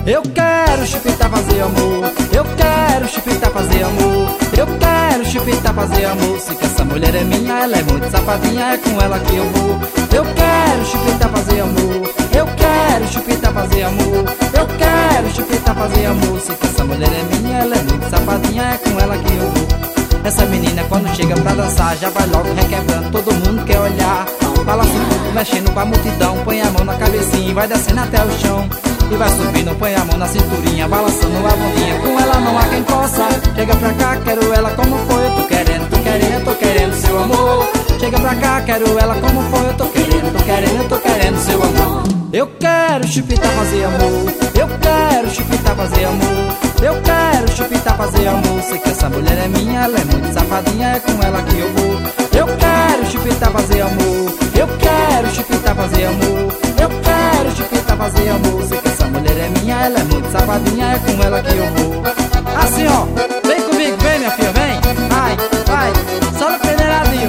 Eu quero chupitar, fazer amor. Eu quero chupitar, fazer amor. Eu quero chupitar, fazer amor. Se que essa mulher é minha, ela é muito safadinha, é com ela que eu vou. Eu quero chupitar, fazer amor. Eu quero chupitar, fazer amor. Eu quero chupitar, fazer amor. Se que essa mulher é minha, ela é muito safadinha, é com ela que eu vou. Essa menina quando chega pra dançar já vai logo requebrando, todo mundo quer olhar. Balança um pouco, mexendo com a multidão, põe a mão na cabecinha e vai descendo até o chão. E vai subindo, põe a mão na cinturinha, balançando a bundinha, com ela não há quem possa. Chega pra cá, quero ela como foi, eu tô querendo, tô querendo, eu tô querendo seu amor. Chega pra cá, quero ela como foi, eu tô querendo, tô querendo, eu tô querendo seu amor. Eu quero chupitar, fazer amor. Eu quero chupitar, fazer amor. Eu quero chupitar, fazer amor. Sei que essa mulher é minha, ela é muito safadinha, é com ela que eu vou. Eu quero chupitar, fazer amor. Eu quero chupitar, fazer amor. Eu quero chupitar, fazer amor. Sei que essa mulher é minha, ela é muito safadinha, é com ela que eu vou. Assim ó, vem comigo, vem minha filha, vem. Vai, vai, só no peneiradinho.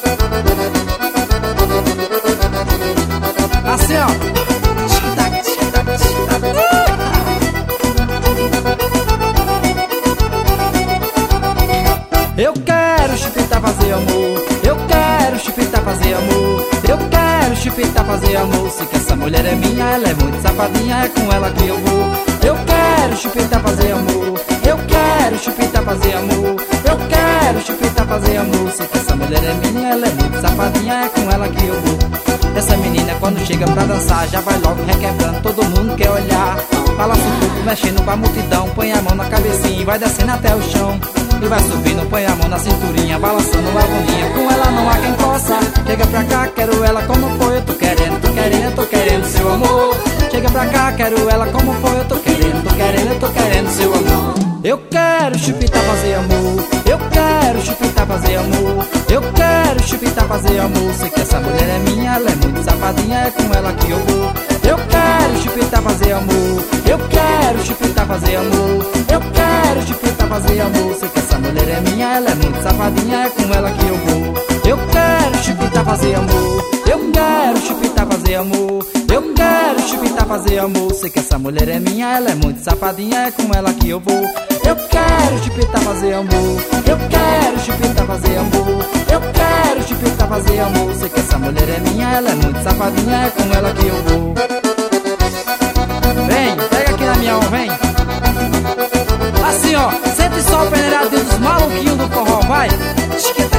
Assim ó. Eu quero chupitar, fazer amor. Eu quero chupitar, fazer amor. Eu quero chupitar, fazer amor. Sei que essa mulher é minha, ela é muito safadinha, é com ela que eu vou. Eu quero chupitar, fazer amor. Eu quero chupitar, fazer amor. Eu quero chupitar, fazer amor. Sei que essa mulher é minha, ela é muito safadinha, é com ela que eu vou. Essa menina quando chega pra dançar já vai logo requebrando, todo mundo quer olhar. Balança um pouco, mexendo com a multidão, põe a mão na cabecinha e vai descendo até o chão. E vai subindo, põe a mão na cinturinha, balançando a bundinha, com ela não há quem possa. Chega pra cá, quero ela como foi, eu tô querendo, tô querendo, eu tô querendo seu amor. Chega pra cá, quero ela como foi, eu tô querendo, tô querendo, eu tô querendo seu amor. Eu quero chupitar, fazer amor. Eu quero chupitar, fazer amor. Eu quero chupitar, fazer amor. Sei que essa mulher é minha, ela é muito safadinha, é com ela que eu vou. Eu quero chupitar, fazer amor. Eu quero chupitar, fazer amor. Eu quero chupitar, fazer amor. Sei que essa mulher é minha, ela é muito safadinha, é com ela que eu vou. Eu quero chupitar, fazer amor. Eu quero chupitar, fazer amor. Eu quero chupitar, fazer amor. Sei que essa mulher é minha, ela é muito safadinha, é com ela que eu vou. Eu quero chupitar, fazer amor. Eu quero chupitar, fazer amor. Eu quero chupitar, fazer amor. Sei que essa mulher é minha, ela é muito safadinha, é com ela que eu vou. Vem, pega aqui na minha mão, vem. Assim ó, sente só o peneiradinho dos maluquinhos do forró, vai.